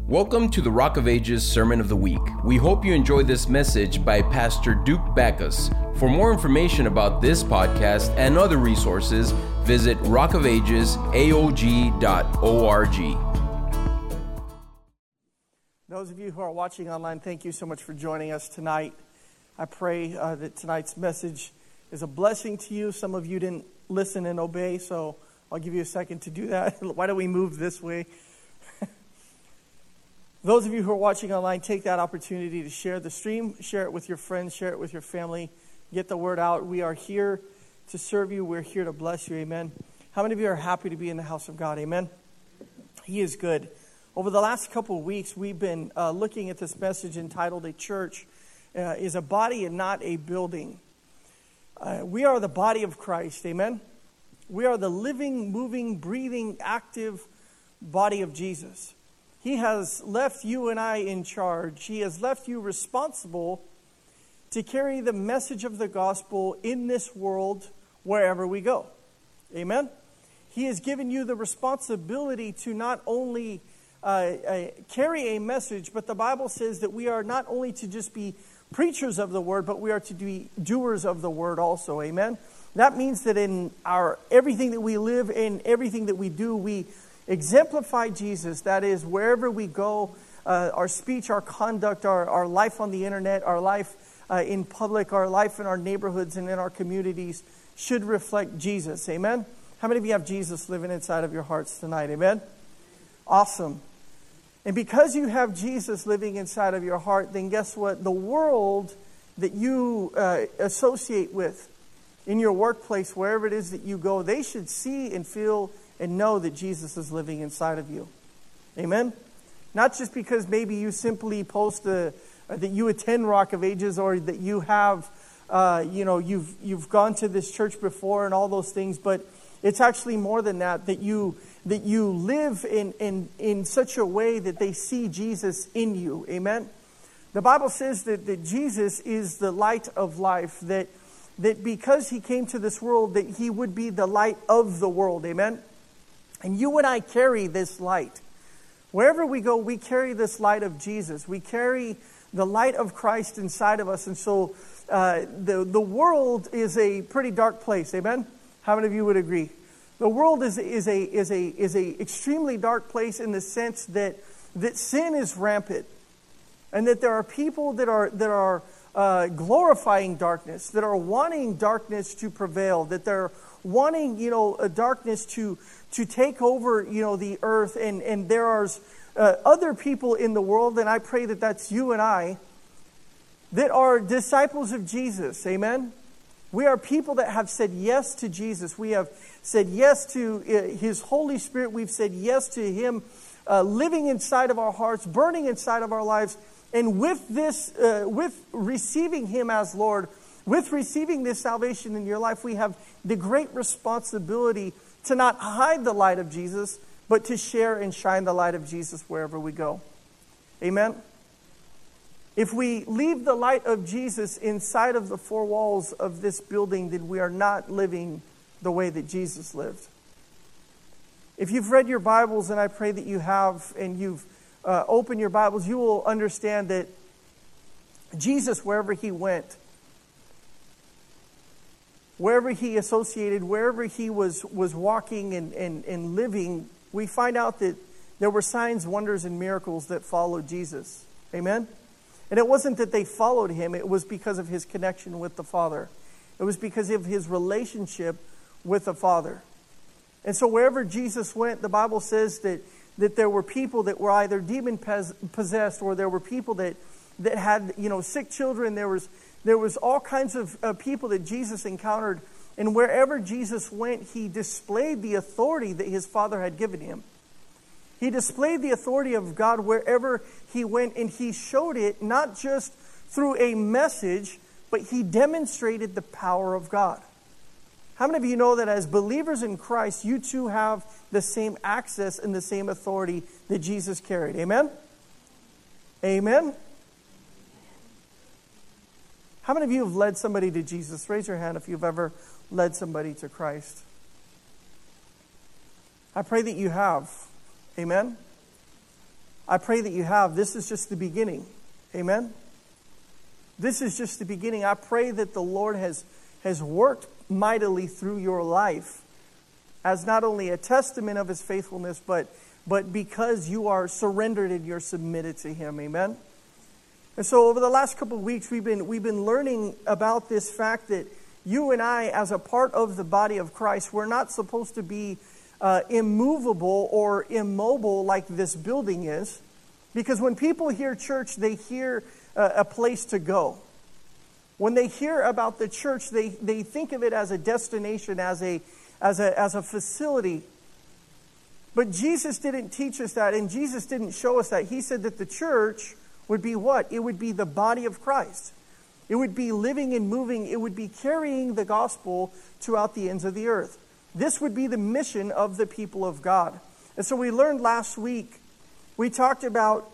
Welcome to the Rock of Ages Sermon of the Week. We hope you enjoy this message by Pastor Duke Backus. For more information about this podcast and other resources, visit rockofagesaog.org. Those of you who are watching online, thank you so much for joining us tonight. I pray that tonight's message is a blessing to you. Some of you didn't listen and obey, so I'll give you a second to do that. Why don't we move this way? Those of you who are watching online, take that opportunity to share the stream, share it with your friends, share it with your family, get the word out. We are here to serve you. We're here to bless you. Amen. How many of you are happy to be in the house of God? Amen. He is good. Over the last couple of weeks, we've been looking at this message entitled "A Church is a Body and Not a Building." We are the body of Christ. Amen. We are the living, moving, breathing, active body of Jesus. He has left you and I in charge. He has left you responsible to carry the message of the gospel in this world wherever we go. Amen? He has given you the responsibility to not only carry a message, but the Bible says that we are not only to just be preachers of the word, but we are to be doers of the word also. Amen? That means that in everything that we live, in everything that we do, we exemplify Jesus. That is, wherever we go, our speech, our conduct, our life on the internet, our life in public, our life in our neighborhoods and in our communities should reflect Jesus. Amen? How many of you have Jesus living inside of your hearts tonight? Amen? Awesome. And because you have Jesus living inside of your heart, then guess what? The world that you associate with in your workplace, wherever it is that you go, they should see and feel and know that Jesus is living inside of you. Amen? Not just because maybe you simply post that you attend Rock of Ages, or that you have, you've gone to this church before and all those things, but it's actually more than that, that you live in such a way that they see Jesus in you. Amen? The Bible says that Jesus is the light of life, that because he came to this world, that he would be the light of the world. Amen? And you and I carry this light. Wherever we go, we carry this light of Jesus. We carry the light of Christ inside of us. And so the world is a pretty dark place. Amen? How many of you would agree? The world is a extremely dark place in the sense that sin is rampant. And that there are people that are glorifying darkness, that are wanting darkness to prevail, that they're wanting, a darkness to take over, the earth. And there are other people in the world, and I pray that that's you and I, that are disciples of Jesus. Amen? We are people that have said yes to Jesus. We have said yes to His Holy Spirit. We've said yes to Him living inside of our hearts, burning inside of our lives. And with this, with receiving Him as Lord, with receiving this salvation in your life, we have the great responsibility to not hide the light of Jesus, but to share and shine the light of Jesus wherever we go. Amen? If we leave the light of Jesus inside of the four walls of this building, then we are not living the way that Jesus lived. If you've read your Bibles, and I pray that you have, and you've opened your Bibles, you will understand that Jesus, wherever He went, wherever He associated, wherever He was walking and living, we find out that there were signs, wonders, and miracles that followed Jesus. Amen? And it wasn't that they followed Him, it was because of His connection with the Father. It was because of His relationship with the Father. And so wherever Jesus went, the Bible says that there were people that were either demon possessed, or there were people that had, sick children. There was all kinds of people that Jesus encountered. And wherever Jesus went, He displayed the authority that His Father had given Him. He displayed the authority of God wherever He went, and He showed it not just through a message, but He demonstrated the power of God. How many of you know that as believers in Christ, you too have the same access and the same authority that Jesus carried? Amen? Amen? How many of you have led somebody to Jesus? Raise your hand if you've ever led somebody to Christ. I pray that you have. Amen? I pray that you have. This is just the beginning. Amen? This is just the beginning. I pray that the Lord has worked mightily through your life as not only a testament of His faithfulness, but because you are surrendered and you're submitted to Him. Amen? And so over the last couple of weeks, we've been learning about this fact that you and I, as a part of the body of Christ, we're not supposed to be immovable or immobile like this building is. Because when people hear church, they hear a place to go. When they hear about the church, they think of it as a destination, as a facility. But Jesus didn't teach us that, and Jesus didn't show us that. He said that the church would be what? It would be the body of Christ. It would be living and moving. It would be carrying the gospel throughout the ends of the earth. This would be the mission of the people of God. And so we learned last week, we talked about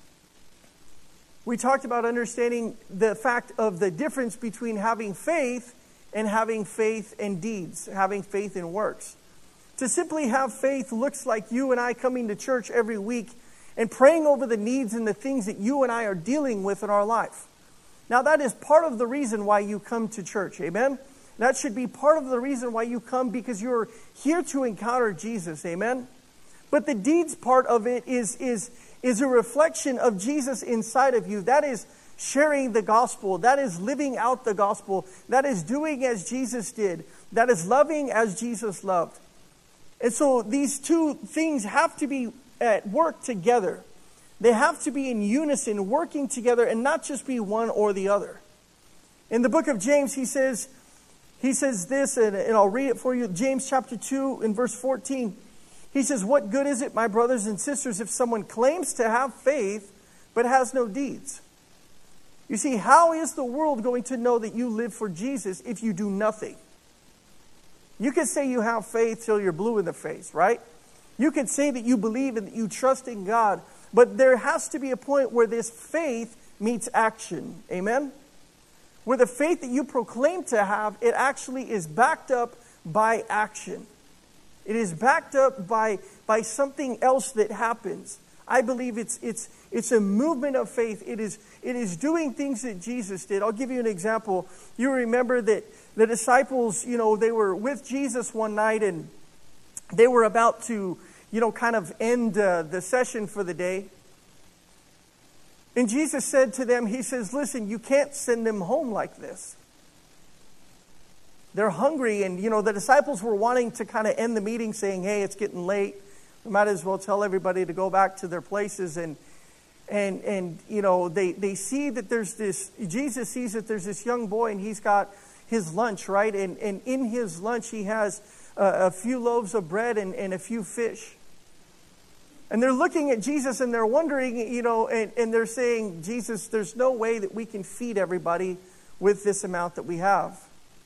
understanding the fact of the difference between having faith and deeds, having faith in works. To simply have faith looks like you and I coming to church every week and praying over the needs and the things that you and I are dealing with in our life. Now, that is part of the reason why you come to church. Amen? That should be part of the reason why you come, because you're here to encounter Jesus. Amen? But the deeds part of it is a reflection of Jesus inside of you. That is sharing the gospel. That is living out the gospel. That is doing as Jesus did. That is loving as Jesus loved. And so these two things have to be at work together. They have to be in unison, working together, and not just be one or the other. In the book of James, he says this, and I'll read it for you. James chapter 2 and verse 14. He says, "What good is it, my brothers and sisters, if someone claims to have faith but has no deeds?" You see, how is the world going to know that you live for Jesus if you do nothing? You can say you have faith till you're blue in the face, right? You can say that you believe and that you trust in God, but there has to be a point where this faith meets action. Amen? Where the faith that you proclaim to have, it actually is backed up by action. It is backed up by something else that happens. I believe it's a movement of faith. It is doing things that Jesus did. I'll give you an example. You remember that the disciples, they were with Jesus one night, and they were about to, kind of end the session for the day. And Jesus said to them, He says, "Listen, you can't send them home like this. They're hungry." And, the disciples were wanting to kind of end the meeting saying, "Hey, it's getting late. We might as well tell everybody to go back to their places." And they see that there's this, Jesus sees that there's this young boy, and he's got his lunch, right? And in his lunch, he has a few loaves of bread and a few fish. And they're looking at Jesus and they're wondering, and they're saying, "Jesus, there's no way that we can feed everybody with this amount that we have."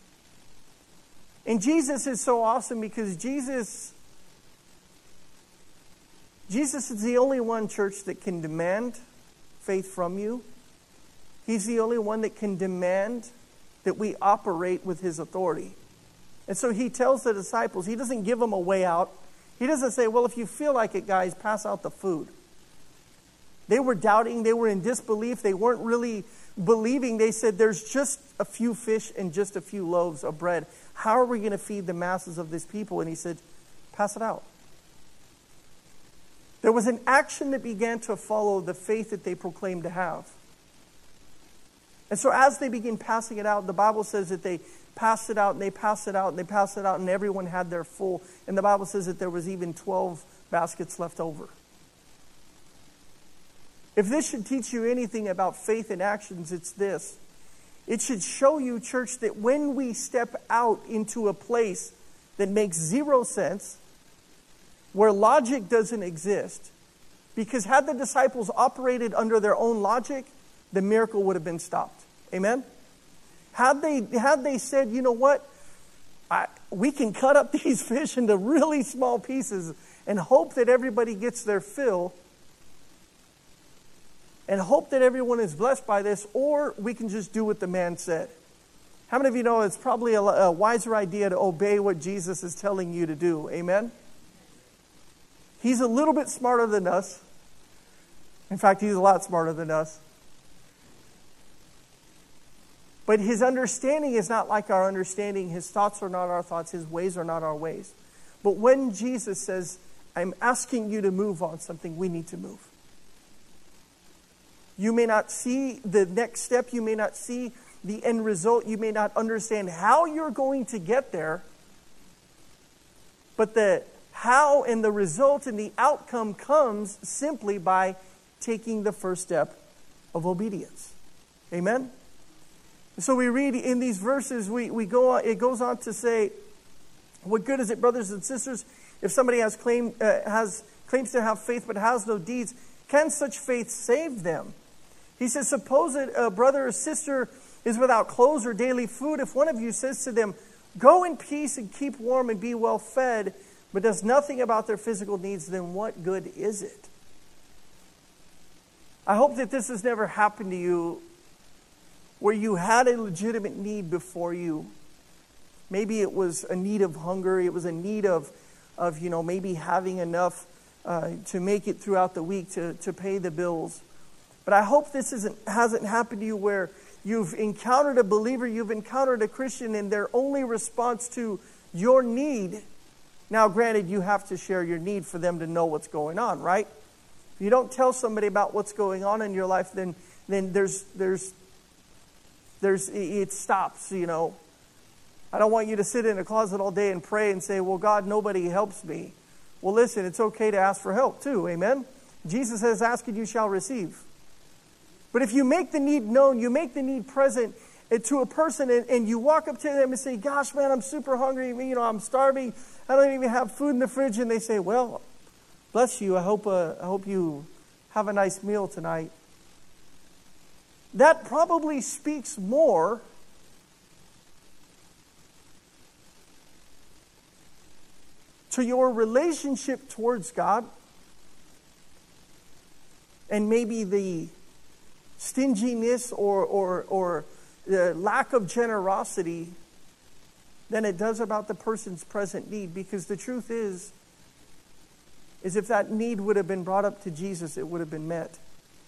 And Jesus is so awesome, because Jesus is the only one, church, that can demand faith from you. He's the only one that can demand that we operate with His authority. And so He tells the disciples, He doesn't give them a way out. He doesn't say, "Well, if you feel like it, guys, pass out the food." They were doubting. They were in disbelief. They weren't really believing. They said, "There's just a few fish and just a few loaves of bread. How are we going to feed the masses of this people?" And He said, "Pass it out." There was an action that began to follow the faith that they proclaimed to have. And so as they begin passing it out, the Bible says that they passed it out, and they passed it out, and they passed it out, and everyone had their full. And the Bible says that there was even 12 baskets left over. If this should teach you anything about faith and actions, it's this. It should show you, church, that when we step out into a place that makes zero sense, where logic doesn't exist, because had the disciples operated under their own logic, the miracle would have been stopped. Amen? Had they said, "You know what? We can cut up these fish into really small pieces and hope that everybody gets their fill and hope that everyone is blessed by this, or we can just do what the man said." How many of you know it's probably a wiser idea to obey what Jesus is telling you to do? Amen? He's a little bit smarter than us. In fact, he's a lot smarter than us. But his understanding is not like our understanding. His thoughts are not our thoughts. His ways are not our ways. But when Jesus says, I'm asking you to move on something, we need to move. You may not see the next step. You may not see the end result. You may not understand how you're going to get there. But the how and the result and the outcome comes simply by taking the first step of obedience. Amen? So we read in these verses, it goes on to say, what good is it, brothers and sisters, if somebody claims to have faith but has no deeds? Can such faith save them? He says, suppose a brother or sister is without clothes or daily food. If one of you says to them, go in peace and keep warm and be well fed, but does nothing about their physical needs, then what good is it? I hope that this has never happened to you where you had a legitimate need before you. Maybe it was a need of hunger. It was a need of maybe having enough to make it throughout the week to pay the bills. But I hope this hasn't happened to you where you've encountered a believer, you've encountered a Christian, and their only response to your need. Now, granted, you have to share your need for them to know what's going on, right? If you don't tell somebody about what's going on in your life, then it stops, I don't want you to sit in a closet all day and pray and say, well, God, nobody helps me. Well, listen, it's okay to ask for help too, amen? Jesus says, ask and you shall receive. But if you make the need known, you make the need present to a person and you walk up to them and say, gosh, man, I'm super hungry, I'm starving, I don't even have food in the fridge, and they say, well, bless you, I hope you have a nice meal tonight. That probably speaks more to your relationship towards God and maybe the stinginess or the lack of generosity than it does about the person's present need. Because the truth is if that need would have been brought up to Jesus, it would have been met.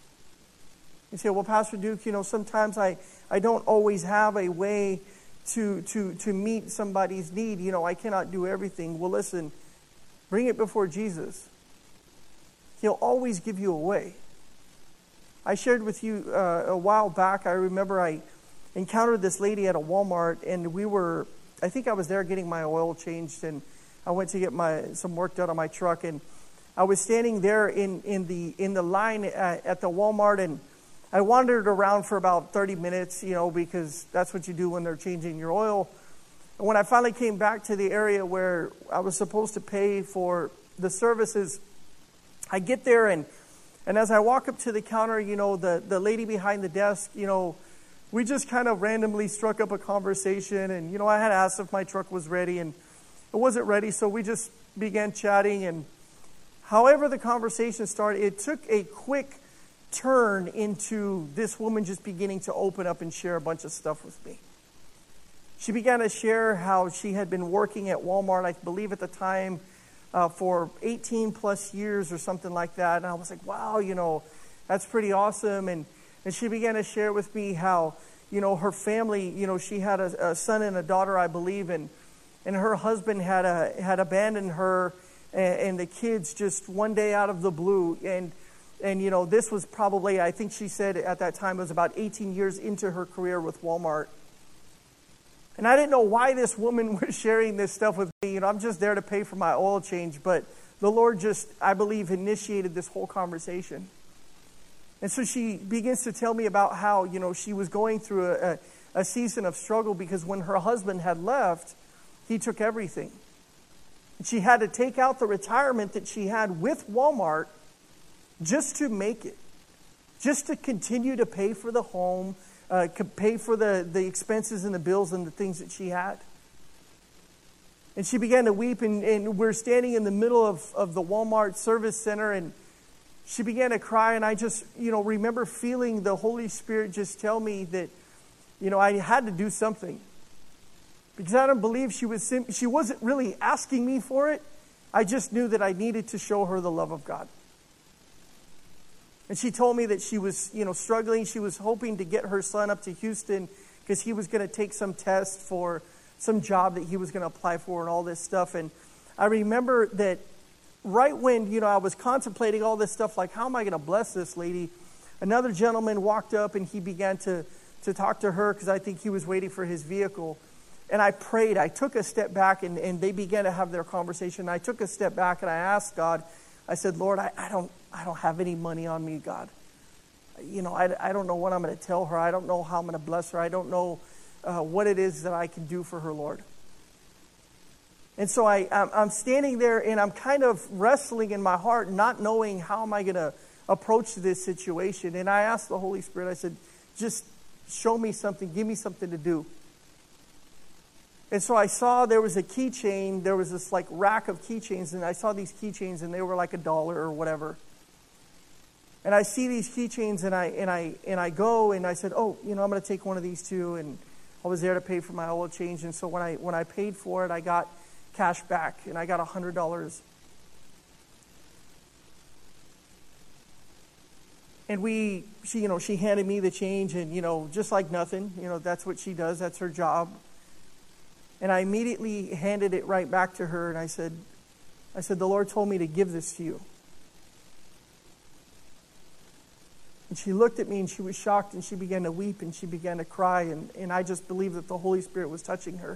You say, well, Pastor Duke, sometimes I don't always have a way to meet somebody's need. I cannot do everything. Well, listen, bring it before Jesus. He'll always give you a way. I shared with you a while back, I remember I encountered this lady at a Walmart, and I think I was there getting my oil changed, and I went to get some work done on my truck, and I was standing there in the line at the Walmart, and I wandered around for about 30 minutes, because that's what you do when they're changing your oil. And when I finally came back to the area where I was supposed to pay for the services, I get there, and as I walk up to the counter, the lady behind the desk, we just kind of randomly struck up a conversation. And, I had asked if my truck was ready, and it wasn't ready, so we just began chatting. And however the conversation started, it took a quick turn into this woman just beginning to open up and share a bunch of stuff with me. She began to share how she had been working at Walmart, I believe at the time, for 18 plus years or something like that. And I was like, wow, that's pretty awesome. And she began to share with me how, her family, she had a son and a daughter, I believe, and her husband had abandoned her and the kids just one day out of the blue. And this was probably, I think she said at that time, it was about 18 years into her career with Walmart. And I didn't know why this woman was sharing this stuff with me. I'm just there to pay for my oil change. But the Lord just, I believe, initiated this whole conversation. And so she begins to tell me about how, she was going through a season of struggle because when her husband had left, he took everything. And she had to take out the retirement that she had with Walmart just to make it, just to continue to pay for the home, pay for the expenses and the bills and the things that she had. And she began to weep, and we're standing in the middle of the Walmart service center, and she began to cry, and I just, remember feeling the Holy Spirit just tell me that, I had to do something. Because I don't believe she wasn't really asking me for it. I just knew that I needed to show her the love of God. And she told me that she was, struggling. She was hoping to get her son up to Houston because he was going to take some test for some job that he was going to apply for and all this stuff. And I remember that right when, I was contemplating all this stuff, like, how am I going to bless this lady? Another gentleman walked up and he began to talk to her because I think he was waiting for his vehicle. And I prayed. I took a step back and they began to have their conversation. I took a step back and I asked God, I said, Lord, I don't have any money on me, God. I don't know what I'm going to tell her. I don't know how I'm going to bless her. I don't know what it is that I can do for her, Lord. And so I'm standing there and I'm kind of wrestling in my heart, not knowing how am I going to approach this situation. And I asked the Holy Spirit, I said, just show me something. Give me something to do. And so I saw there was a keychain. There was this like rack of keychains, and I saw these keychains, and they were like $1 or whatever. And I see these keychains, and I go, and I said, oh, I'm going to take one of these too. And I was there to pay for my oil change, and so when I paid for it, I got cash back, and I got $100. And she handed me the change, and just like nothing, that's what she does. That's her job. And I immediately handed it right back to her, and I said, the Lord told me to give this to you. And she looked at me, and she was shocked, and she began to weep, and she began to cry, and I just believed that the Holy Spirit was touching her.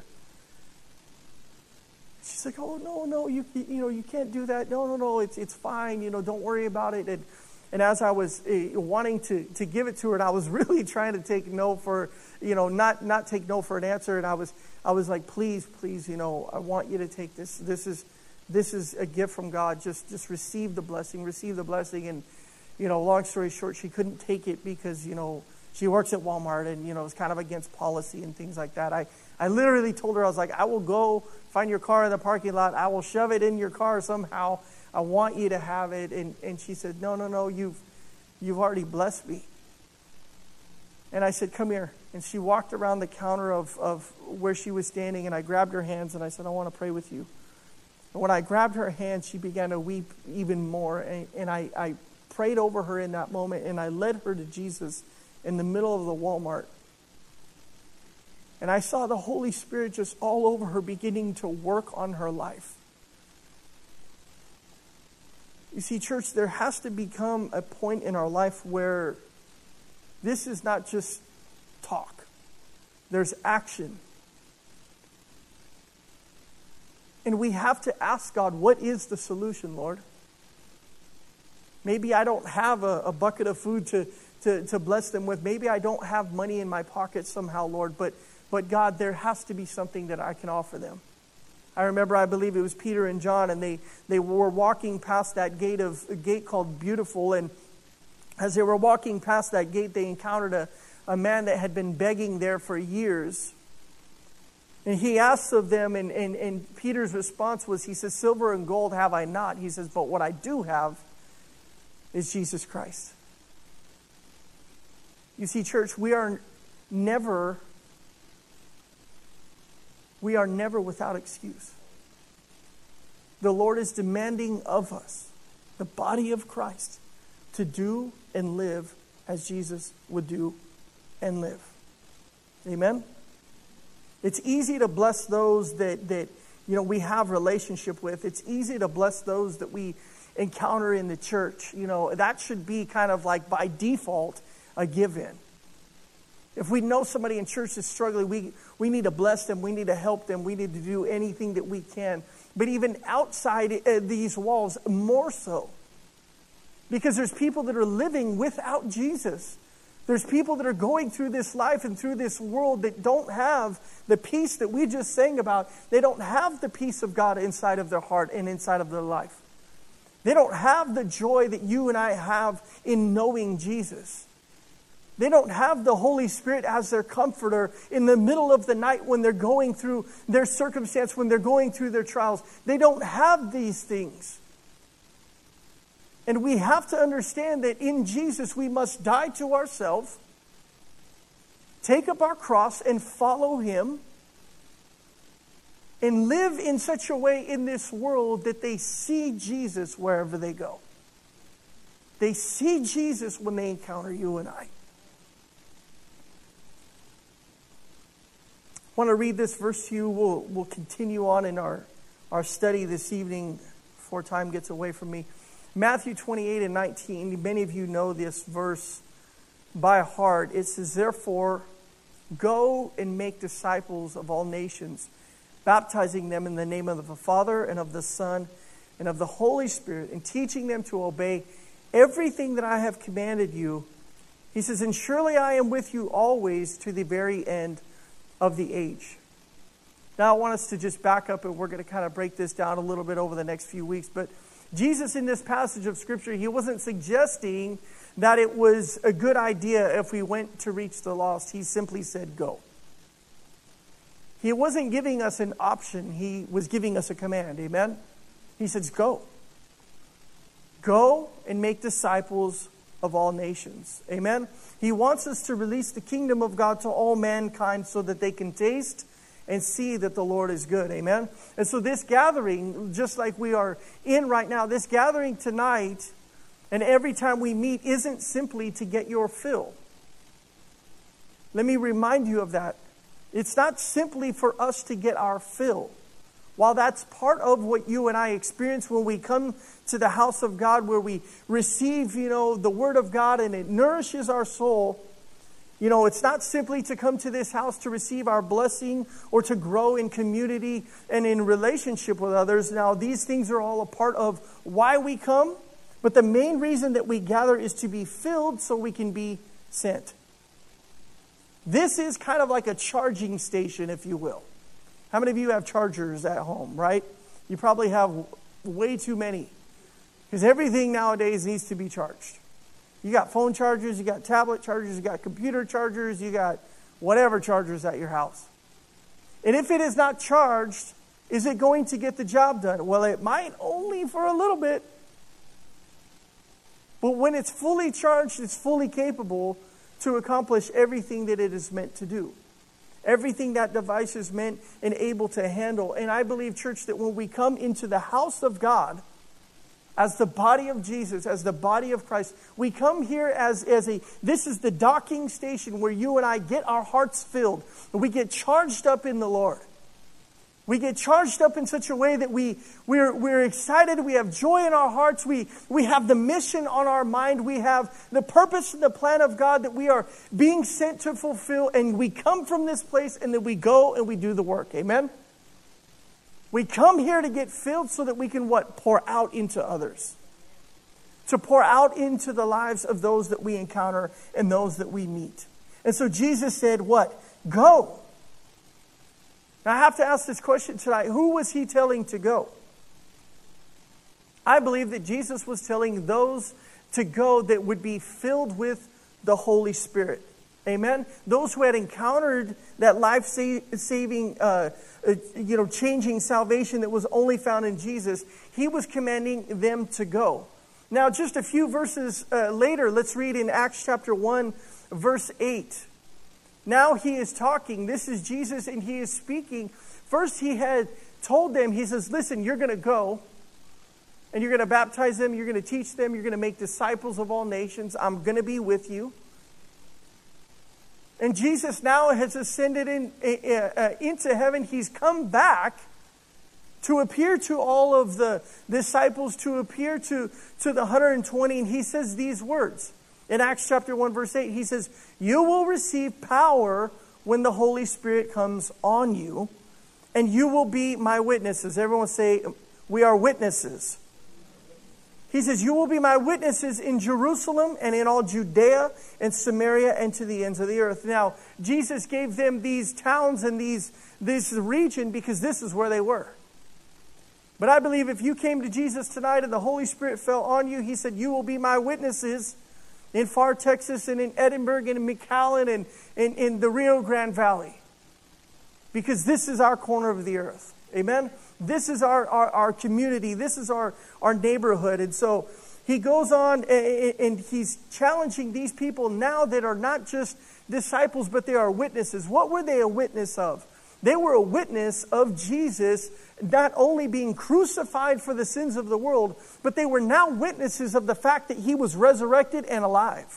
She's like, oh, no, you can't do that. No, it's fine. Don't worry about it. And as I was wanting to give it to her, and I was really trying to take no for, not take no for an answer, and I was like, please, I want you to take this. This is a gift from God. Just receive the blessing. And, long story short, she couldn't take it because, she works at Walmart and, it's kind of against policy and things like that. I literally told her, I was like, I will go find your car in the parking lot. I will shove it in your car somehow. I want you to have it. And she said, no, you've already blessed me. And I said, come here. And she walked around the counter of where she was standing, and I grabbed her hands, and I said, I want to pray with you. And when I grabbed her hand, she began to weep even more. And I prayed over her in that moment, and I led her to Jesus in the middle of the Walmart. And I saw the Holy Spirit just all over her, beginning to work on her life. You see, church, there has to become a point in our life where this is not just talk. There's action. And we have to ask God, what is the solution, Lord? Maybe I don't have a bucket of food to bless them with. Maybe I don't have money in my pocket somehow, Lord. But God, there has to be something that I can offer them. I remember, I believe it was Peter and John, and they were walking past that gate called Beautiful. And as they were walking past that gate, they encountered a man that had been begging there for years. And he asked of them, and Peter's response was, he says, silver and gold have I not. He says, but what I do have is Jesus Christ. You see, church, we are never without excuse. The Lord is demanding of us, the body of Christ, to do and live as Jesus would do and live. Amen? It's easy to bless those that we have relationship with. It's easy to bless those that we encounter in the church. That should be kind of like by default a give-in. If we know somebody in church is struggling, we need to bless them. We need to help them. We need to do anything that we can. But even outside these walls, more so. Because there's people that are living without Jesus. There's people that are going through this life and through this world that don't have the peace that we just sang about. They don't have the peace of God inside of their heart and inside of their life. They don't have the joy that you and I have in knowing Jesus. They don't have the Holy Spirit as their comforter in the middle of the night when they're going through their circumstance, when they're going through their trials. They don't have these things. And we have to understand that in Jesus we must die to ourselves, take up our cross and follow Him, and live in such a way in this world that they see Jesus wherever they go. They see Jesus when they encounter you and I. I want to read this verse to you. We'll continue on in our study this evening before time gets away from me. Matthew 28:19. Many of you know this verse by heart. It says, therefore, go and make disciples of all nations, baptizing them in the name of the Father and of the Son and of the Holy Spirit, and teaching them to obey everything that I have commanded you. He says, and surely I am with you always to the very end of the age. Now I want us to just back up, and we're going to kind of break this down a little bit over the next few weeks. But Jesus, in this passage of Scripture, he wasn't suggesting that it was a good idea if we went to reach the lost. He simply said, go. He wasn't giving us an option. He was giving us a command. Amen? He says, go. Go and make disciples of all nations. Amen? He wants us to release the kingdom of God to all mankind so that they can taste and see that the Lord is good. Amen? And so this gathering, just like we are in right now, this gathering tonight and every time we meet isn't simply to get your fill. Let me remind you of that. It's not simply for us to get our fill. While that's part of what you and I experience when we come to the house of God, where we receive, the Word of God and it nourishes our soul, it's not simply to come to this house to receive our blessing or to grow in community and in relationship with others. Now, these things are all a part of why we come, but the main reason that we gather is to be filled so we can be sent. This is kind of like a charging station, if you will. How many of you have chargers at home, right? You probably have way too many, because everything nowadays needs to be charged. You got phone chargers, you got tablet chargers, you got computer chargers, you got whatever chargers at your house. And if it is not charged, is it going to get the job done? Well, it might, only for a little bit. But when it's fully charged, it's fully capable to accomplish everything that it is meant to do. Everything that device is meant and able to handle. And I believe, church, that when we come into the house of God, as the body of Jesus, as the body of Christ, we come here this is the docking station where you and I get our hearts filled. And we get charged up in the Lord. We get charged up in such a way that we're excited. We have joy in our hearts. We have the mission on our mind. We have the purpose and the plan of God that we are being sent to fulfill. And we come from this place and then we go and we do the work. Amen? We come here to get filled so that we can pour out into others. To pour out into the lives of those that we encounter and those that we meet. And so Jesus said what? Go. Now I have to ask this question tonight. Who was he telling to go? I believe that Jesus was telling those to go that would be filled with the Holy Spirit. Amen? Those who had encountered that life-saving, changing salvation that was only found in Jesus, he was commanding them to go. Now, just a few verses later, let's read in Acts chapter 1, verse 8. Now he is talking. This is Jesus, and he is speaking. First, he had told them, he says, listen, you're going to go, and you're going to baptize them, you're going to teach them, you're going to make disciples of all nations. I'm going to be with you. And Jesus now has ascended into heaven. He's come back to appear to all of the disciples, to appear to the 120. And he says these words. In Acts chapter 1, verse 8, he says, you will receive power when the Holy Spirit comes on you, and you will be my witnesses. Everyone say, we are witnesses. He says, you will be my witnesses in Jerusalem and in all Judea and Samaria and to the ends of the earth. Now, Jesus gave them these towns and this region because this is where they were. But I believe if you came to Jesus tonight and the Holy Spirit fell on you, he said, you will be my witnesses in Far, Texas, and in Edinburgh, and in McAllen, and in the Rio Grande Valley. Because this is our corner of the earth. Amen? This is our community. This is our neighborhood. And so he goes on and he's challenging these people now that are not just disciples, but they are witnesses. What were they a witness of? They were a witness of Jesus not only being crucified for the sins of the world, but they were now witnesses of the fact that he was resurrected and alive.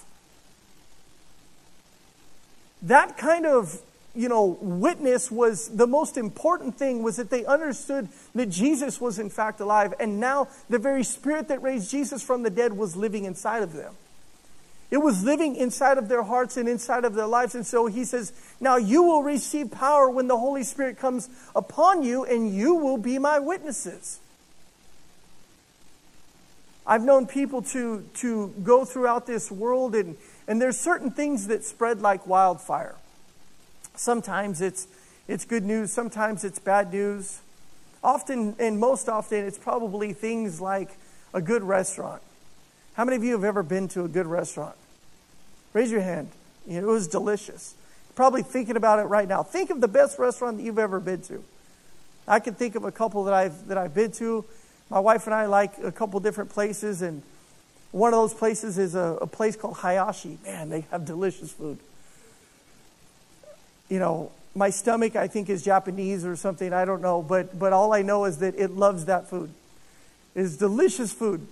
That kind of, witness was the most important thing, was that they understood that Jesus was in fact alive. And now the very Spirit that raised Jesus from the dead was living inside of them. It was living inside of their hearts and inside of their lives. And so he says, now you will receive power when the Holy Spirit comes upon you, and you will be my witnesses. I've known people to go throughout this world, and there's certain things that spread like wildfire. Sometimes it's good news, sometimes it's bad news. Often, and most often, it's probably things like a good restaurant. How many of you have ever been to a good restaurant? Raise your hand. It was delicious. Probably thinking about it right now. Think of the best restaurant that you've ever been to. I can think of a couple that I've been to. My wife and I like a couple different places, and one of those places is a place called Hayashi. Man, they have delicious food. My stomach, I think, is Japanese or something. I don't know, but all I know is that it loves that food. It's delicious food.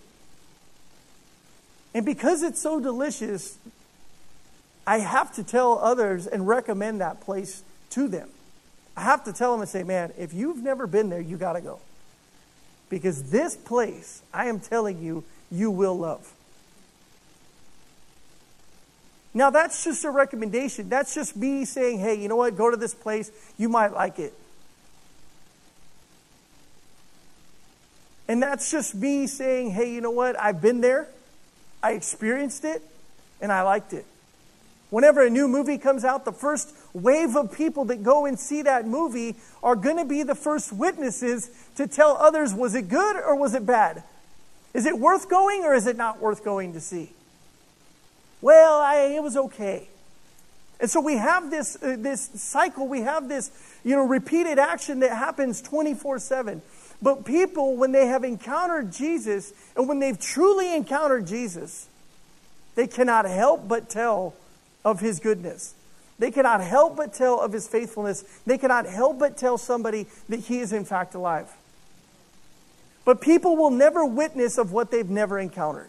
And because it's so delicious, I have to tell others and recommend that place to them. I have to tell them and say, man, if you've never been there, you got to go. Because this place, I am telling you, you will love. Now, that's just a recommendation. That's just me saying, hey, you know what? Go to this place. You might like it. And that's just me saying, hey, you know what? I've been there. I experienced it, and I liked it. Whenever a new movie comes out, the first wave of people that go and see that movie are going to be the first witnesses to tell others, was it good or was it bad? Is it worth going or is it not worth going to see? Well, it was okay. And so we have this cycle, we have this repeated action that happens 24/7. But people, when they have encountered Jesus, and when they've truly encountered Jesus, they cannot help but tell of his goodness. They cannot help but tell of his faithfulness. They cannot help but tell somebody that he is in fact alive. But people will never witness of what they've never encountered.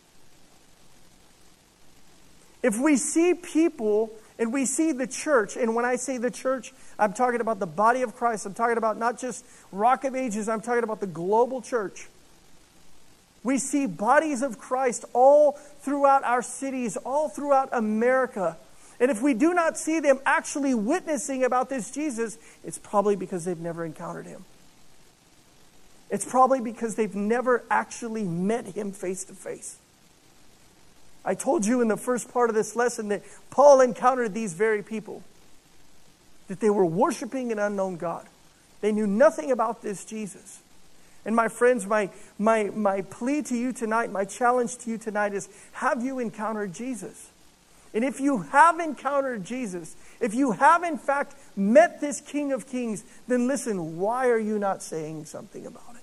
If we see people and we see the church, and when I say the church, I'm talking about the body of Christ. I'm talking about not just Rock of Ages, I'm talking about the global church. We see bodies of Christ all throughout our cities, all throughout America. And if we do not see them actually witnessing about this Jesus, it's probably because they've never encountered him. It's probably because they've never actually met him face to face. I told you in the first part of this lesson that Paul encountered these very people, that they were worshiping an unknown God. They knew nothing about this Jesus. And my friends, my plea to you tonight, my challenge to you tonight is, have you encountered Jesus? And if you have encountered Jesus, if you have in fact met this King of Kings, then listen, why are you not saying something about it?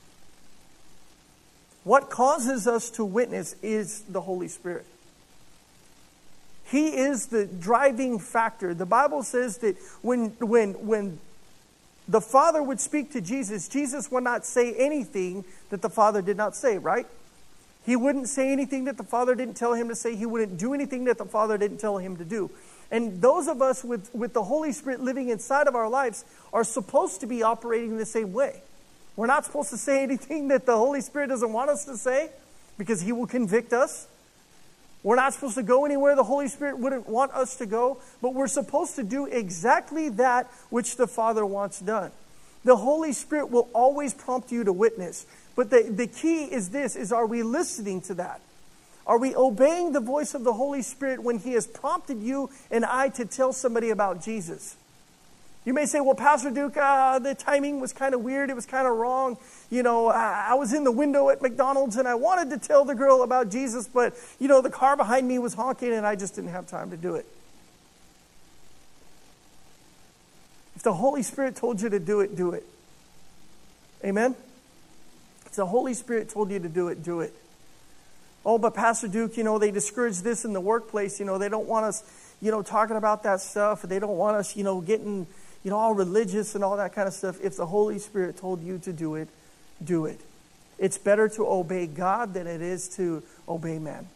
What causes us to witness is the Holy Spirit. He is the driving factor. The Bible says that when the Father would speak to Jesus, Jesus would not say anything that the Father did not say, right? He wouldn't say anything that the Father didn't tell him to say. He wouldn't do anything that the Father didn't tell him to do. And those of us with the Holy Spirit living inside of our lives are supposed to be operating the same way. We're not supposed to say anything that the Holy Spirit doesn't want us to say, because he will convict us. We're not supposed to go anywhere the Holy Spirit wouldn't want us to go, but we're supposed to do exactly that which the Father wants done. The Holy Spirit will always prompt you to witness. But the key is this, is are we listening to that? Are we obeying the voice of the Holy Spirit when he has prompted you and I to tell somebody about Jesus? You may say, well, Pastor Duke, the timing was kind of weird. It was kind of wrong. I was in the window at McDonald's and I wanted to tell the girl about Jesus, but, the car behind me was honking and I just didn't have time to do it. If the Holy Spirit told you to do it, do it. Amen? If the Holy Spirit told you to do it, do it. Oh, but Pastor Duke, they discourage this in the workplace. They don't want us, talking about that stuff. They don't want us, getting all religious and all that kind of stuff. If the Holy Spirit told you to do it, do it. It's better to obey God than it is to obey man.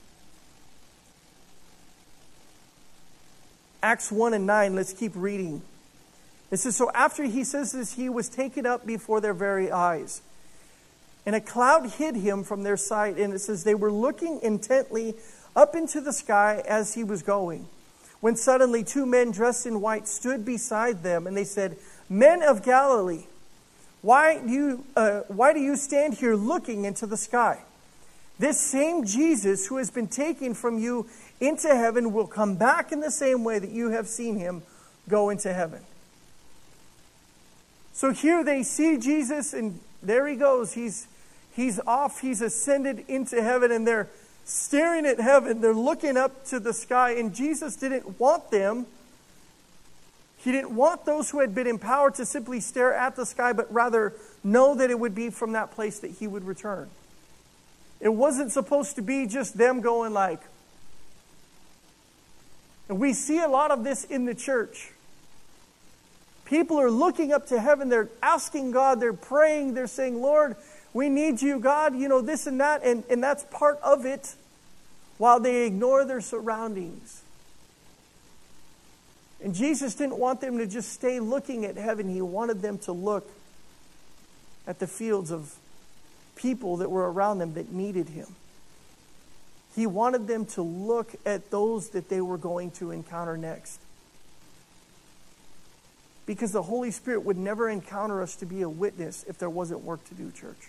Acts 1 and 9, let's keep reading. It says, so after he says this, he was taken up before their very eyes. And a cloud hid him from their sight. And it says, they were looking intently up into the sky as he was going. When suddenly 2 men dressed in white stood beside them. And they said, Men of Galilee, why do you stand here looking into the sky? This same Jesus who has been taken from you into heaven will come back in the same way that you have seen him go into heaven. So here they see Jesus, and there he goes. He's off. He's ascended into heaven, and they're staring at heaven. They're looking up to the sky, and Jesus didn't want them. He didn't want those who had been empowered to simply stare at the sky, but rather know that it would be from that place that he would return. It wasn't supposed to be just them going like. And we see a lot of this in the church. People are looking up to heaven. They're asking God. They're praying. They're saying, Lord, we need you, God, this and that. And that's part of it, while they ignore their surroundings. And Jesus didn't want them to just stay looking at heaven. He wanted them to look at the fields of people that were around them that needed him. He wanted them to look at those that they were going to encounter next. Because the Holy Spirit would never encounter us to be a witness if there wasn't work to do, church.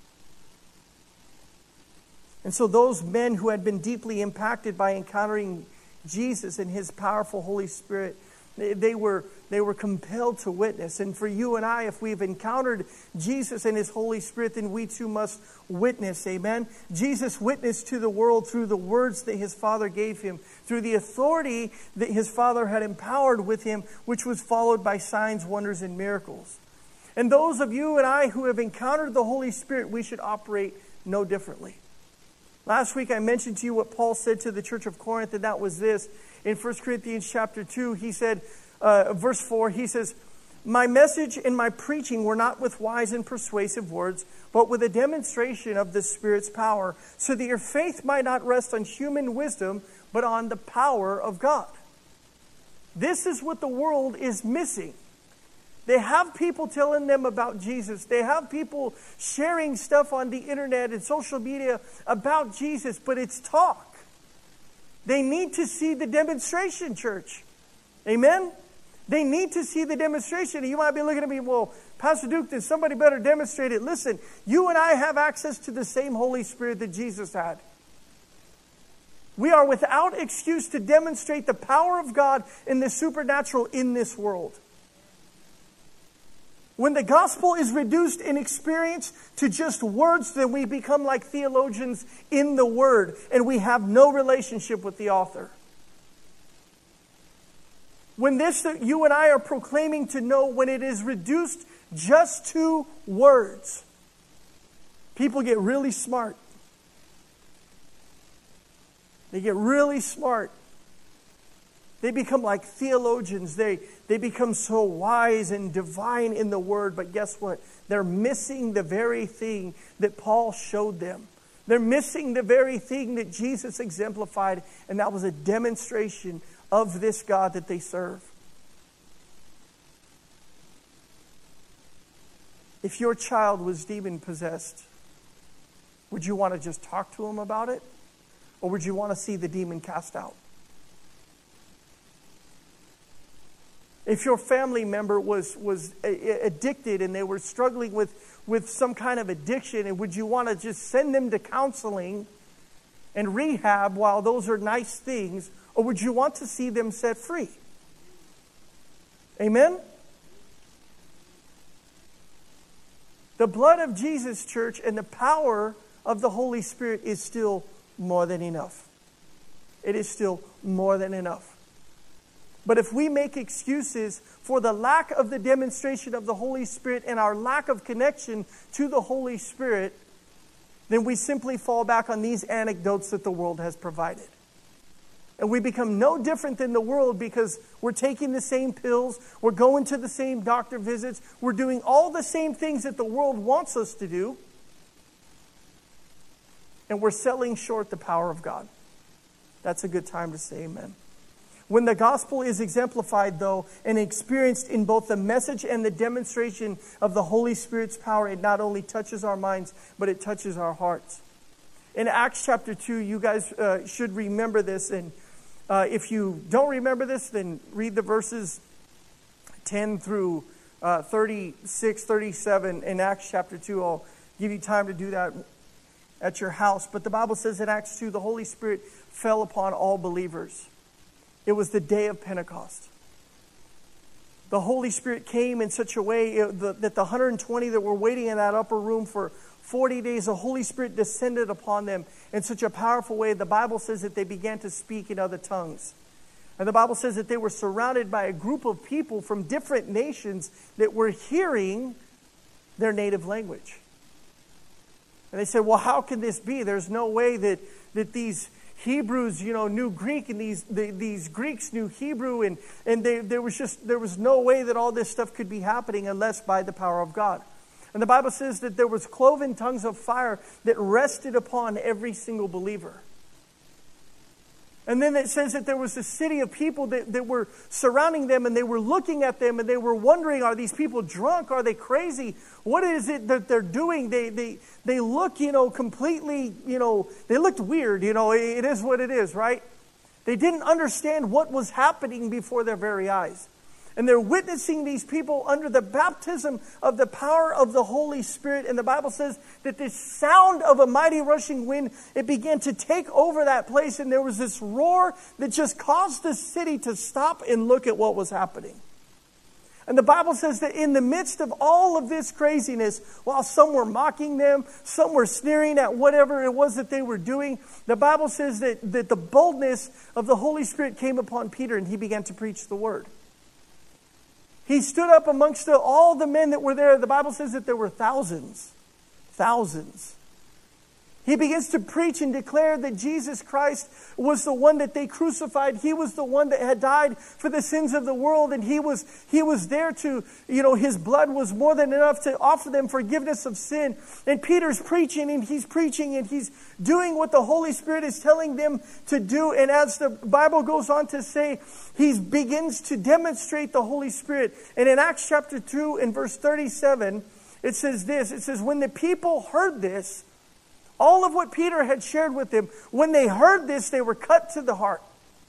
And so those men who had been deeply impacted by encountering Jesus and his powerful Holy Spirit, they were compelled to witness. And for you and I, if we've encountered Jesus and his Holy Spirit, then we too must witness. Amen? Jesus witnessed to the world through the words that his Father gave him, through the authority that his Father had empowered with him, which was followed by signs, wonders, and miracles. And those of you and I who have encountered the Holy Spirit, we should operate no differently. Last week I mentioned to you what Paul said to the church of Corinth, and that was this. In 1 Corinthians chapter 2, he said, verse 4, he says, my message and my preaching were not with wise and persuasive words, but with a demonstration of the Spirit's power, so that your faith might not rest on human wisdom, but on the power of God. This is what the world is missing. They have people telling them about Jesus. They have people sharing stuff on the internet and social media about Jesus, but it's talk. They need to see the demonstration, church. Amen? They need to see the demonstration. You might be looking at me, well, Pastor Duke, then somebody better demonstrate it. Listen, you and I have access to the same Holy Spirit that Jesus had. We are without excuse to demonstrate the power of God in the supernatural in this world. When the gospel is reduced in experience to just words, then we become like theologians in the word, and we have no relationship with the author. When this that you and I are proclaiming to know, when it is reduced just to words, people get really smart. They get really smart. They become like theologians. They become so wise and divine in the word. But guess what? They're missing the very thing that Paul showed them. They're missing the very thing that Jesus exemplified. And that was a demonstration of this God that they serve. If your child was demon possessed, would you want to just talk to him about it? Or would you want to see the demon cast out? If your family member was addicted and they were struggling with some kind of addiction, and would you want to just send them to counseling and rehab while those are nice things? Or would you want to see them set free? Amen? The blood of Jesus, church, and the power of the Holy Spirit is still more than enough. It is still more than enough. But if we make excuses for the lack of the demonstration of the Holy Spirit and our lack of connection to the Holy Spirit, then we simply fall back on these anecdotes that the world has provided. And we become no different than the world because we're taking the same pills, we're going to the same doctor visits, we're doing all the same things that the world wants us to do, and we're selling short the power of God. That's a good time to say amen. When the gospel is exemplified, though, and experienced in both the message and the demonstration of the Holy Spirit's power, it not only touches our minds, but it touches our hearts. In Acts chapter 2, you guys should remember this, and if you don't remember this, then read the verses 10 through 36, 37 in Acts chapter 2. I'll give you time to do that at your house. But the Bible says in Acts 2, the Holy Spirit fell upon all believers. It was the day of Pentecost. The Holy Spirit came in such a way that the 120 that were waiting in that upper room for 40 days, the Holy Spirit descended upon them in such a powerful way. The Bible says that they began to speak in other tongues. And the Bible says that they were surrounded by a group of people from different nations that were hearing their native language. And they said, well, how can this be? There's no way that these Hebrews, knew Greek, and these Greeks knew Hebrew, and there was no way that all this stuff could be happening unless by the power of God. And the Bible says that there was cloven tongues of fire that rested upon every single believer. And then it says that there was a city of people that were surrounding them, and they were looking at them, and they were wondering, are these people drunk? Are they crazy? What is it that they're doing? They look, completely, they looked weird. It is what it is, right? They didn't understand what was happening before their very eyes. And they're witnessing these people under the baptism of the power of the Holy Spirit. And the Bible says that this sound of a mighty rushing wind, it began to take over that place. And there was this roar that just caused the city to stop and look at what was happening. And the Bible says that in the midst of all of this craziness, while some were mocking them, some were sneering at whatever it was that they were doing, the Bible says that the boldness of the Holy Spirit came upon Peter, and he began to preach the word. He stood up amongst all the men that were there. The Bible says that there were thousands. Thousands. He begins to preach and declare that Jesus Christ was the one that they crucified. He was the one that had died for the sins of the world. And he was there to, his blood was more than enough to offer them forgiveness of sin. And Peter's preaching and he's doing what the Holy Spirit is telling them to do. And as the Bible goes on to say, he begins to demonstrate the Holy Spirit. And in Acts chapter 2 and verse 37, it says this. It says, when the people heard this, all of what Peter had shared with them, when they heard this, they were cut to the heart.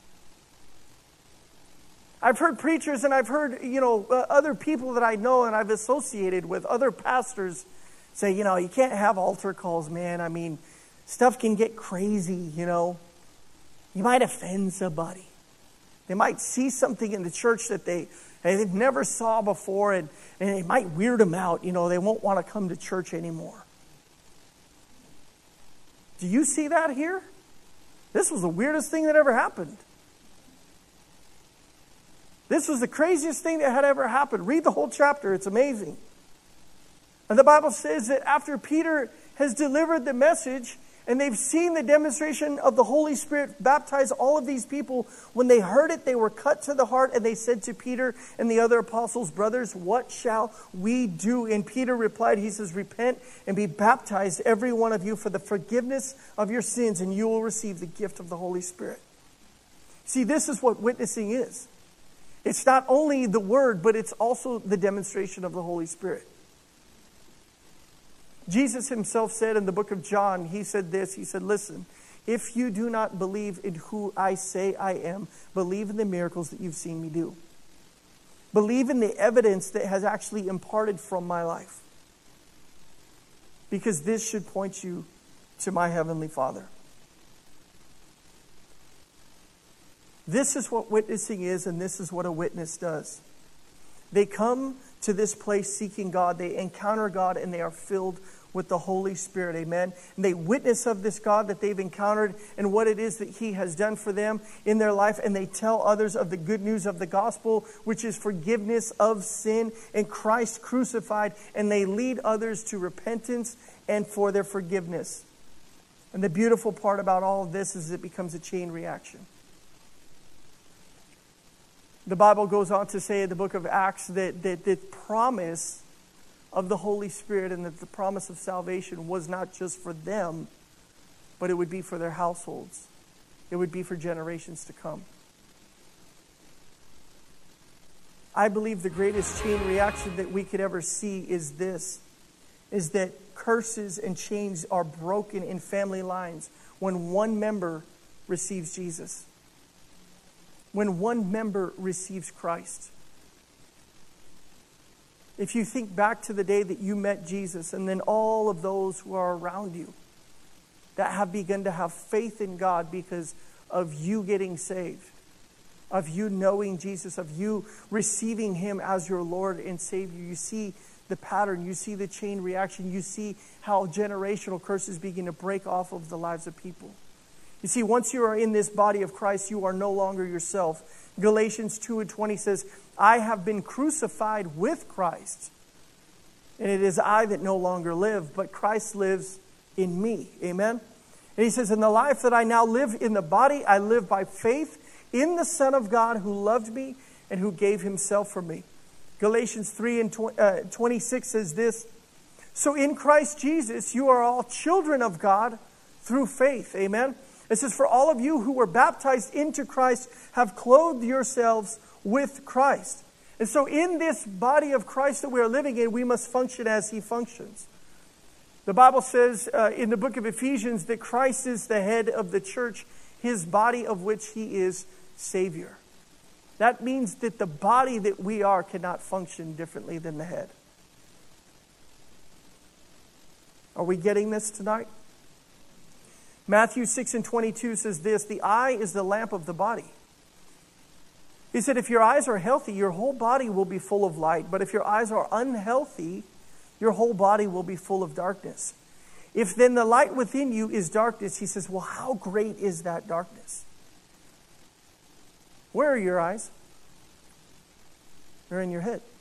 I've heard preachers and I've heard, other people that I know and I've associated with, other pastors say, you can't have altar calls, man. I mean, stuff can get crazy, You might offend somebody. They might see something in the church that they never saw before, and it might weird them out. They won't want to come to church anymore. Do you see that here? This was the weirdest thing that ever happened. This was the craziest thing that had ever happened. Read the whole chapter. It's amazing. And the Bible says that after Peter has delivered the message and they've seen the demonstration of the Holy Spirit baptize all of these people, when they heard it, they were cut to the heart, and they said to Peter and the other apostles, brothers, what shall we do? And Peter replied, he says, repent and be baptized, every one of you, for the forgiveness of your sins, and you will receive the gift of the Holy Spirit. See, this is what witnessing is. It's not only the word, but it's also the demonstration of the Holy Spirit. Jesus himself said in the book of John, he said this, he said, listen, if you do not believe in who I say I am, believe in the miracles that you've seen me do. Believe in the evidence that has actually imparted from my life. Because this should point you to my heavenly Father. This is what witnessing is, and this is what a witness does. They come to this place seeking God, they encounter God, and they are filled with the Holy Spirit, amen. And they witness of this God that they've encountered and what it is that He has done for them in their life, and they tell others of the good news of the gospel, which is forgiveness of sin and Christ crucified, and they lead others to repentance and for their forgiveness. And the beautiful part about all of this is it becomes a chain reaction. The Bible goes on to say in the book of Acts that the promise of the Holy Spirit and that the promise of salvation was not just for them, but it would be for their households. It would be for generations to come. I believe the greatest chain reaction that we could ever see is this, is that curses and chains are broken in family lines when one member receives Jesus. When one member receives Christ. If you think back to the day that you met Jesus and then all of those who are around you that have begun to have faith in God because of you getting saved, of you knowing Jesus, of you receiving Him as your Lord and Savior, you see the pattern, you see the chain reaction, you see how generational curses begin to break off of the lives of people. You see, once you are in this body of Christ, you are no longer yourself. Galatians 2:20 says, I have been crucified with Christ, and it is I that no longer live, but Christ lives in me. Amen? And he says, in the life that I now live in the body, I live by faith in the Son of God who loved me and who gave Himself for me. Galatians 3:26 says this, so in Christ Jesus, you are all children of God through faith. Amen? It says, for all of you who were baptized into Christ have clothed yourselves with Christ. And so in this body of Christ that we are living in, we must function as He functions. The Bible says in the book of Ephesians that Christ is the head of the church, His body of which He is Savior. That means that the body that we are cannot function differently than the head. Are we getting this tonight? Matthew 6:22 says this, the eye is the lamp of the body. He said, if your eyes are healthy, your whole body will be full of light. But if your eyes are unhealthy, your whole body will be full of darkness. If then the light within you is darkness, he says, well, how great is that darkness? Where are your eyes? They're in your head.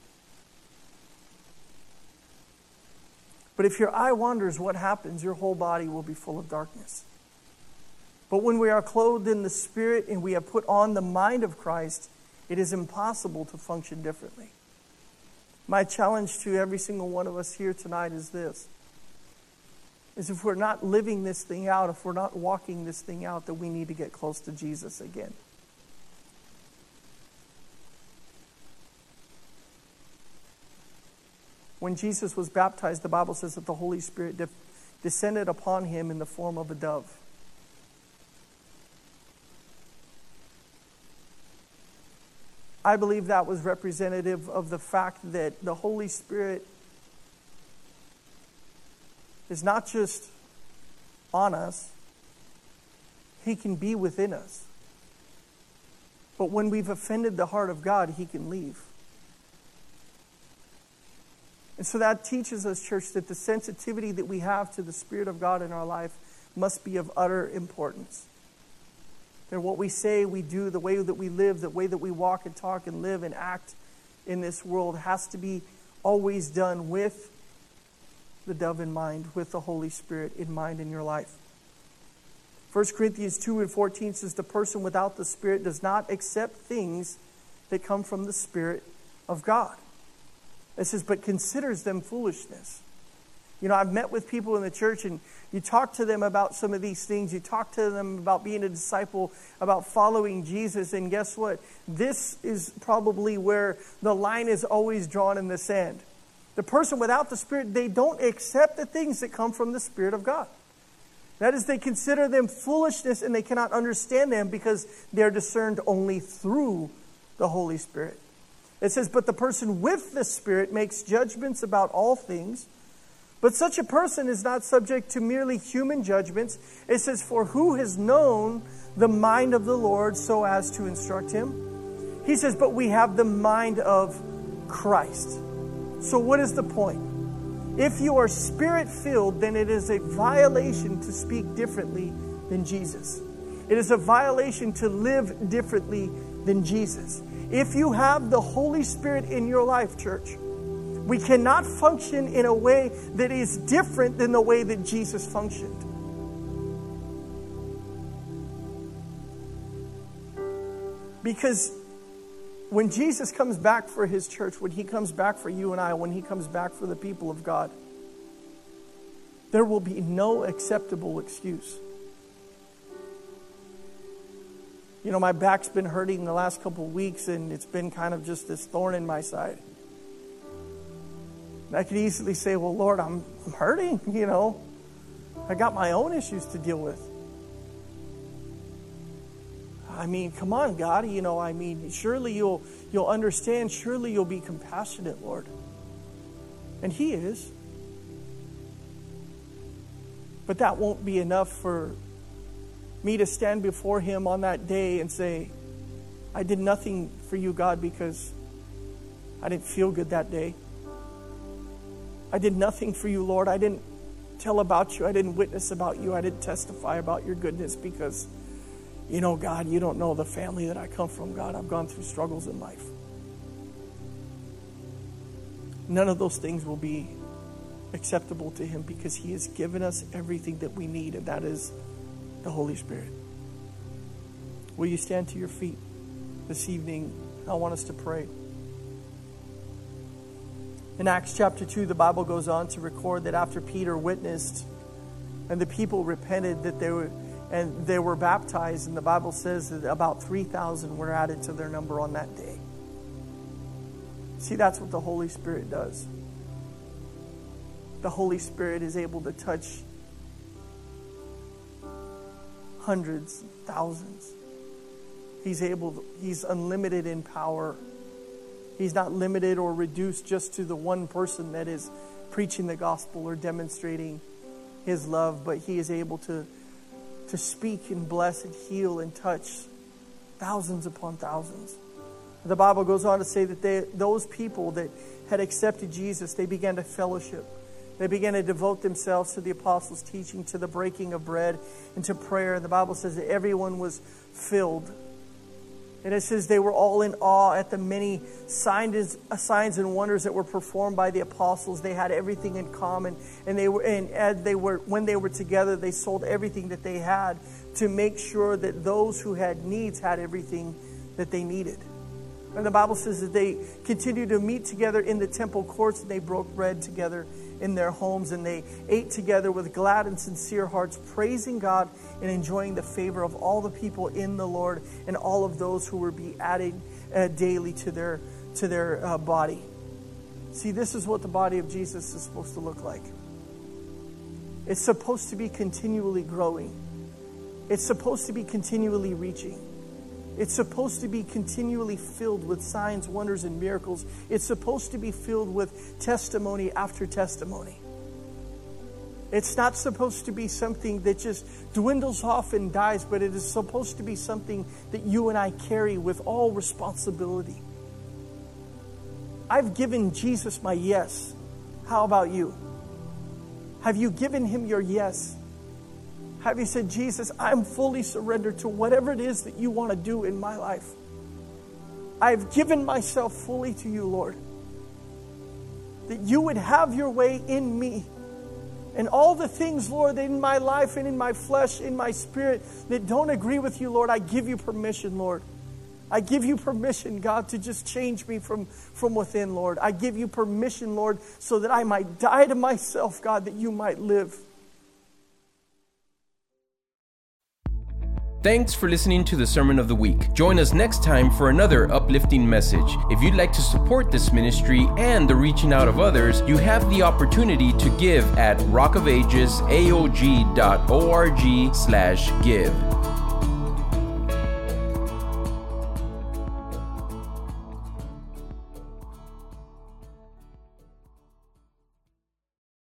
But if your eye wanders, what happens? Your whole body will be full of darkness. But when we are clothed in the Spirit and we have put on the mind of Christ, it is impossible to function differently. My challenge to every single one of us here tonight is this. Is if we're not living this thing out, if we're not walking this thing out, that we need to get close to Jesus again. When Jesus was baptized, the Bible says that the Holy Spirit descended upon Him in the form of a dove. I believe that was representative of the fact that the Holy Spirit is not just on us, He can be within us. But when we've offended the heart of God, He can leave. And so that teaches us, church, that the sensitivity that we have to the Spirit of God in our life must be of utter importance. That what we say, we do, the way that we live, the way that we walk and talk and live and act in this world has to be always done with the dove in mind, with the Holy Spirit in mind in your life. 1 Corinthians 2:14 says, the person without the Spirit does not accept things that come from the Spirit of God. It says, but considers them foolishness. You know, I've met with people in the church and you talk to them about some of these things. You talk to them about being a disciple, about following Jesus. And guess what? This is probably where the line is always drawn in the sand. The person without the Spirit, they don't accept the things that come from the Spirit of God. That is, they consider them foolishness and they cannot understand them because they're discerned only through the Holy Spirit. It says, but the person with the Spirit makes judgments about all things. But such a person is not subject to merely human judgments. It says, for who has known the mind of the Lord so as to instruct him? He says, but we have the mind of Christ. So what is the point? If you are Spirit-filled, then it is a violation to speak differently than Jesus. It is a violation to live differently than Jesus. If you have the Holy Spirit in your life, church, we cannot function in a way that is different than the way that Jesus functioned. Because When Jesus comes back for his church, when he comes back for you and I, when he comes back for the people of God, there will be no acceptable excuse. You know, my back's been hurting the last couple of weeks, and it's been kind of just this thorn in my side. And I could easily say, well, Lord, I'm hurting, you know. I got my own issues to deal with. I mean, come on, God, you know, I mean, surely you'll understand, surely you'll be compassionate, Lord. And he is. But that won't be enough for me to stand before him on that day and say, I did nothing for you, God, because I didn't feel good that day. I did nothing for you, Lord. I didn't tell about you. I didn't witness about you. I didn't testify about your goodness because, you know, God, you don't know the family that I come from, God. I've gone through struggles in life. None of those things will be acceptable to him because he has given us everything that we need, and that is the Holy Spirit. Will you stand to your feet this evening? I want us to pray. In Acts chapter 2, the Bible goes on to record that after Peter witnessed and the people repented, that they were baptized, and the Bible says that about 3,000 were added to their number on that day. See, that's what the Holy Spirit does. The Holy Spirit is able to touch hundreds, thousands. He's unlimited in power. He's not limited or reduced just to the one person that is preaching the gospel or demonstrating his love, but he is able to speak and bless and heal and touch thousands upon thousands. The Bible goes on to say that those people that had accepted Jesus, they began to fellowship. They began to devote themselves to the apostles' teaching, to the breaking of bread, and to prayer. And the Bible says that everyone was filled. And it says they were all in awe at the many signs and wonders that were performed by the apostles. They had everything in common, and when they were together, they sold everything that they had to make sure that those who had needs had everything that they needed. And the Bible says that they continued to meet together in the temple courts, and they broke bread together in their homes, and they ate together with glad and sincere hearts, praising God and enjoying the favor of all the people in the Lord and all of those who were be added daily to their body. See, this is what the body of Jesus is supposed to look like. It's supposed to be continually growing. It's supposed to be continually reaching. It's supposed to be continually filled with signs, wonders, and miracles. It's supposed to be filled with testimony after testimony. It's not supposed to be something that just dwindles off and dies, but it is supposed to be something that you and I carry with all responsibility. I've given Jesus my yes. How about you? Have you given him your yes? Have you said, Jesus, I'm fully surrendered to whatever it is that you want to do in my life? I've given myself fully to you, Lord. That you would have your way in me. And all the things, Lord, in my life and in my flesh, in my spirit, that don't agree with you, Lord, I give you permission, Lord. I give you permission, God, to just change me from within, Lord. I give you permission, Lord, so that I might die to myself, God, that you might live. Thanks for listening to the Sermon of the Week. Join us next time for another uplifting message. If you'd like to support this ministry and the reaching out of others, you have the opportunity to give at rockofagesaog.org/give.